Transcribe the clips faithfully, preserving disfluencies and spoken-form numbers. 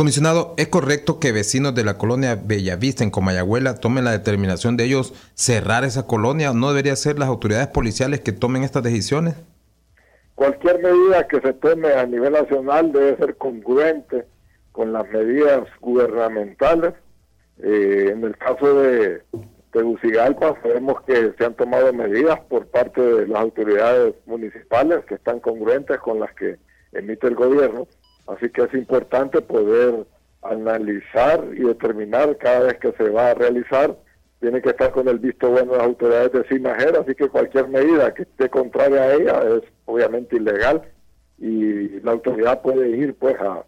Comisionado, ¿es correcto que vecinos de la colonia Bellavista en Comayagüela tomen la determinación de ellos cerrar esa colonia? ¿No deberían ser las autoridades policiales que tomen estas decisiones? Cualquier medida que se tome a nivel nacional debe ser congruente con las medidas gubernamentales. Eh, en el caso de Tegucigalpa sabemos que se han tomado medidas por parte de las autoridades municipales que están congruentes con las que emite el gobierno. Así que es importante poder analizar y determinar cada vez que se va a realizar. Tiene que estar con el visto bueno de las autoridades de Cinajera, así que cualquier medida que esté contraria a ella es obviamente ilegal y la autoridad puede ir pues a,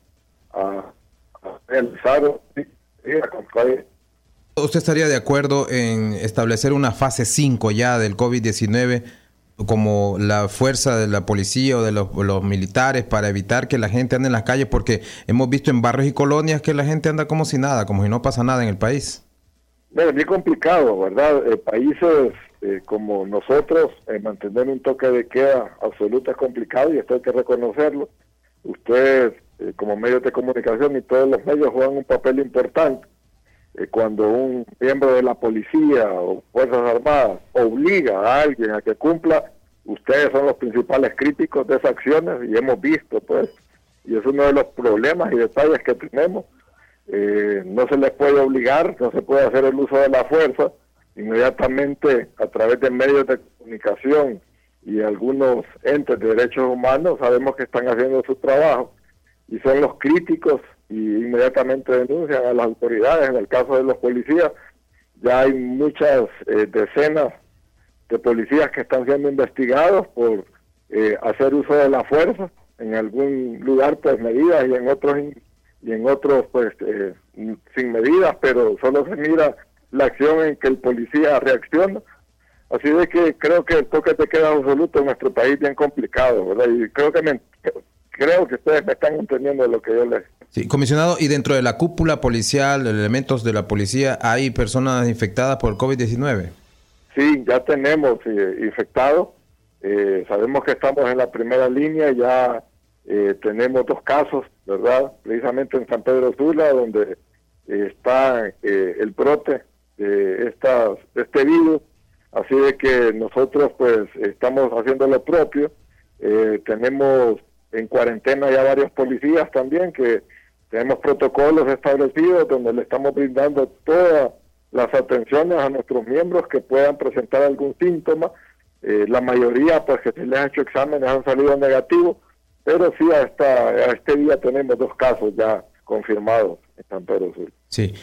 a, a realizar o a contraria. ¿Usted estaría de acuerdo en establecer una fase cinco ya del COVID diecinueve como la fuerza de la policía o de los, los militares para evitar que la gente ande en las calles? Porque hemos visto en barrios y colonias que la gente anda como si nada, como si no pasa nada en el país. Bueno, es muy complicado, ¿verdad? Eh, países eh, como nosotros, eh, mantener un toque de queda absoluto es complicado y esto hay que reconocerlo. Ustedes, eh, como medios de comunicación y todos los medios juegan un papel importante. Eh, cuando un miembro de la policía o Fuerzas Armadas obliga a alguien a que cumpla, ustedes son los principales críticos de esas acciones y hemos visto, pues, y es uno de los problemas y detalles que tenemos. Eh, no se les puede obligar, no se puede hacer el uso de la fuerza. Inmediatamente a través de medios de comunicación y algunos entes de derechos humanos sabemos que están haciendo su trabajo y son los críticos y inmediatamente denuncian a las autoridades. En el caso de los policías ya hay muchas eh, decenas de policías que están siendo investigados por eh, hacer uso de la fuerza, en algún lugar pues medidas y en otros y en otros pues eh, sin medidas, pero solo se mira la acción en que el policía reacciona. Así de que creo que el toque de queda absoluto en nuestro país es bien complicado, ¿verdad? Y creo que me, creo que ustedes me están entendiendo de lo que yo les... Sí, comisionado, y dentro de la cúpula policial, elementos de la policía, ¿hay personas infectadas por el COVID diecinueve? Sí, ya tenemos eh, infectados. Eh, sabemos que estamos en la primera línea, ya eh, tenemos dos casos, ¿verdad? Precisamente en San Pedro Sula, donde eh, está eh, el brote de, estas, de este virus. Así de que nosotros pues estamos haciendo lo propio. Eh, tenemos en cuarentena ya varios policías también, que tenemos protocolos establecidos donde le estamos brindando todas las atenciones a nuestros miembros que puedan presentar algún síntoma. Eh, la mayoría pues que se les ha hecho exámenes han salido negativos, pero sí hasta a este día tenemos dos casos ya confirmados en San Pedro Sula. Sí.